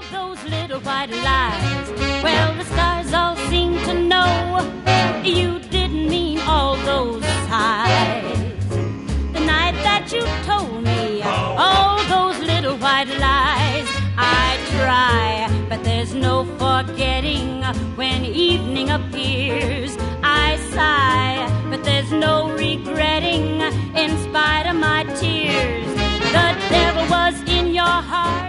those little white lies. Well, the stars all seem to know you didn't mean all those sighs. The night that you told me all those little white lies, I try, but there's no forgetting when evening appears. I sigh, but there's no regretting in spite of my tears. The devil was in your heart.